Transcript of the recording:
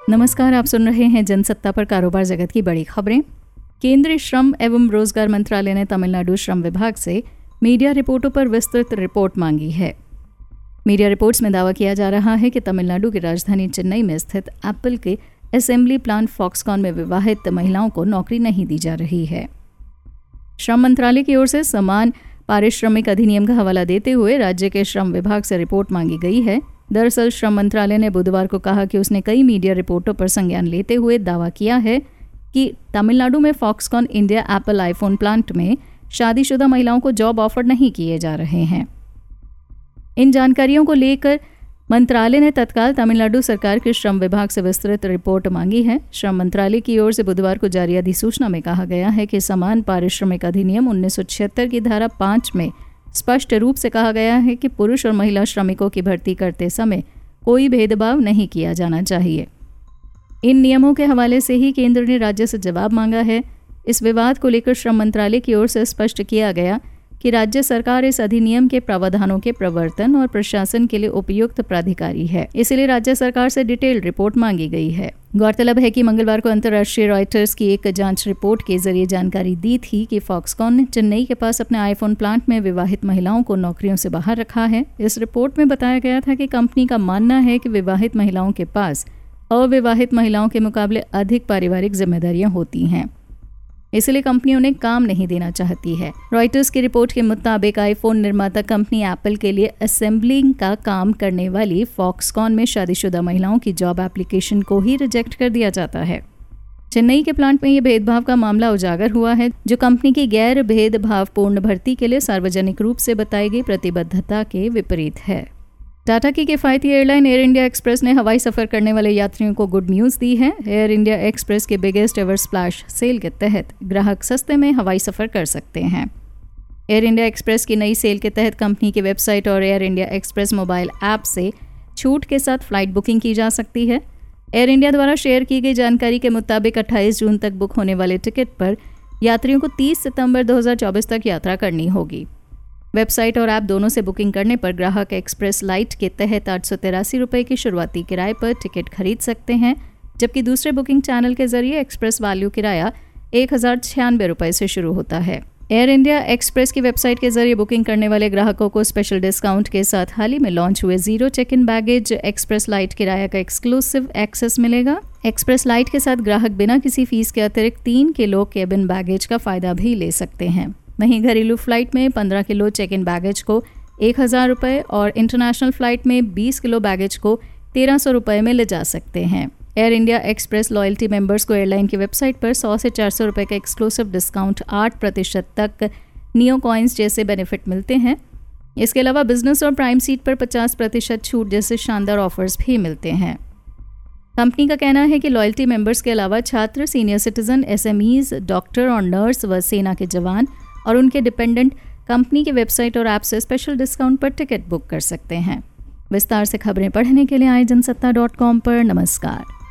नमस्कार, आप सुन रहे हैं जनसत्ता पर कारोबार जगत की बड़ी खबरें। केंद्रीय श्रम एवं रोजगार मंत्रालय ने तमिलनाडु श्रम विभाग से मीडिया रिपोर्टों पर विस्तृत रिपोर्ट मांगी है। मीडिया रिपोर्ट्स में दावा किया जा रहा है कि तमिलनाडु की राजधानी चेन्नई में स्थित एप्पल के असेंबली प्लांट फॉक्सकॉन में विवाहित महिलाओं को नौकरी नहीं दी जा रही है। श्रम मंत्रालय की ओर से समान पारिश्रमिक अधिनियम का हवाला देते हुए राज्य के श्रम विभाग से रिपोर्ट मांगी गई है। दरअसल श्रम मंत्रालय ने बुधवार को कहा कि उसने कई मीडिया रिपोर्टों पर संज्ञान लेते हुए दावा किया है कि तमिलनाडु में Foxconn India Apple iPhone plant में शादीशुदा महिलाओं को जॉब ऑफर नहीं किए जा रहे हैं। इन जानकारियों को लेकर मंत्रालय ने तत्काल तमिलनाडु सरकार के श्रम विभाग से विस्तृत रिपोर्ट मांगी है। श्रम मंत्रालय की ओर से बुधवार को जारी अधिसूचना में कहा गया है कि समान पारिश्रमिक अधिनियम 1976 की धारा 5 में स्पष्ट रूप से कहा गया है कि पुरुष और महिला श्रमिकों की भर्ती करते समय कोई भेदभाव नहीं किया जाना चाहिए। इन नियमों के हवाले से ही केंद्र ने राज्य से जवाब मांगा है। इस विवाद को लेकर श्रम मंत्रालय की ओर से स्पष्ट किया गया कि राज्य सरकार इस अधिनियम के प्रावधानों के प्रवर्तन और प्रशासन के लिए उपयुक्त प्राधिकारी है, इसलिए राज्य सरकार से डिटेल्ड रिपोर्ट मांगी गई है। गौरतलब है कि मंगलवार को अंतर्राष्ट्रीय रॉयटर्स की एक जांच रिपोर्ट के जरिए जानकारी दी थी कि फॉक्सकॉन ने चेन्नई के पास अपने आईफोन प्लांट में विवाहित महिलाओं को नौकरियों से बाहर रखा है। इस रिपोर्ट में बताया गया था कि कंपनी का मानना है कि विवाहित महिलाओं के पास अविवाहित महिलाओं के मुकाबले अधिक पारिवारिक जिम्मेदारियां होती हैं, इसलिए कंपनी उन्हें काम नहीं देना चाहती है। रॉयटर्स की रिपोर्ट के मुताबिक आईफोन निर्माता कंपनी एप्पल के लिए असेंबलिंग का काम करने वाली फॉक्सकॉन में शादीशुदा महिलाओं की जॉब एप्लीकेशन को ही रिजेक्ट कर दिया जाता है। चेन्नई के प्लांट में ये भेदभाव का मामला उजागर हुआ है, जो कंपनी की गैर भेदभावपूर्ण भर्ती के लिए सार्वजनिक रूप से बताई गई प्रतिबद्धता के विपरीत है। टाटा की किफायती एयरलाइन एयर इंडिया एक्सप्रेस ने हवाई सफ़र करने वाले यात्रियों को गुड न्यूज़ दी है। एयर इंडिया एक्सप्रेस के बिगेस्ट एवर स्प्लैश सेल के तहत ग्राहक सस्ते में हवाई सफ़र कर सकते हैं। एयर इंडिया एक्सप्रेस की नई सेल के तहत कंपनी की वेबसाइट और Air India Express mobile app से छूट के साथ फ्लाइट बुकिंग की जा सकती है। एयर इंडिया द्वारा शेयर की गई जानकारी के मुताबिक 28 जून तक बुक होने वाले टिकट पर यात्रियों को 30 सितंबर 2024 तक यात्रा करनी होगी। वेबसाइट और ऐप दोनों से बुकिंग करने पर ग्राहक एक्सप्रेस लाइट के तहत 883 रुपये की शुरुआती किराए पर टिकट खरीद सकते हैं, जबकि दूसरे बुकिंग चैनल के जरिए एक्सप्रेस वैल्यू किराया 1096 रुपये से शुरू होता है। एयर इंडिया एक्सप्रेस की वेबसाइट के जरिए बुकिंग करने वाले ग्राहकों को स्पेशल डिस्काउंट के साथ हाल ही में लॉन्च हुए zero check in baggage Express Lite किराया का एक्सक्लूसिव एक्सेस मिलेगा। एक्सप्रेस लाइट के साथ ग्राहक बिना किसी फीस के अतिरिक्त 3 किलो केबिन बैगेज का फायदा भी ले सकते हैं। वहीं घरेलू फ्लाइट में 15 किलो चेक इन बैगेज को 1000 रुपये और इंटरनेशनल फ्लाइट में 20 किलो बैगेज को 1300 रुपये में ले जा सकते हैं। Air India Express loyalty members को एयरलाइन की वेबसाइट पर 100 से 400 रुपये का एक्सक्लूसिव डिस्काउंट 8% तक नियो कॉइन्स जैसे बेनिफिट मिलते हैं। इसके अलावा बिजनेस और प्राइम सीट पर 50% छूट जैसे शानदार ऑफर्स भी मिलते हैं। कंपनी का कहना है कि लॉयल्टी मेंबर्स के अलावा छात्र, सीनियर सिटीजन, एसएमईज, डॉक्टर और नर्स व सेना के जवान और उनके डिपेंडेंट कंपनी की वेबसाइट और ऐप से स्पेशल डिस्काउंट पर टिकट बुक कर सकते हैं। विस्तार से खबरें पढ़ने के लिए आए जनसत्ता.com पर। नमस्कार।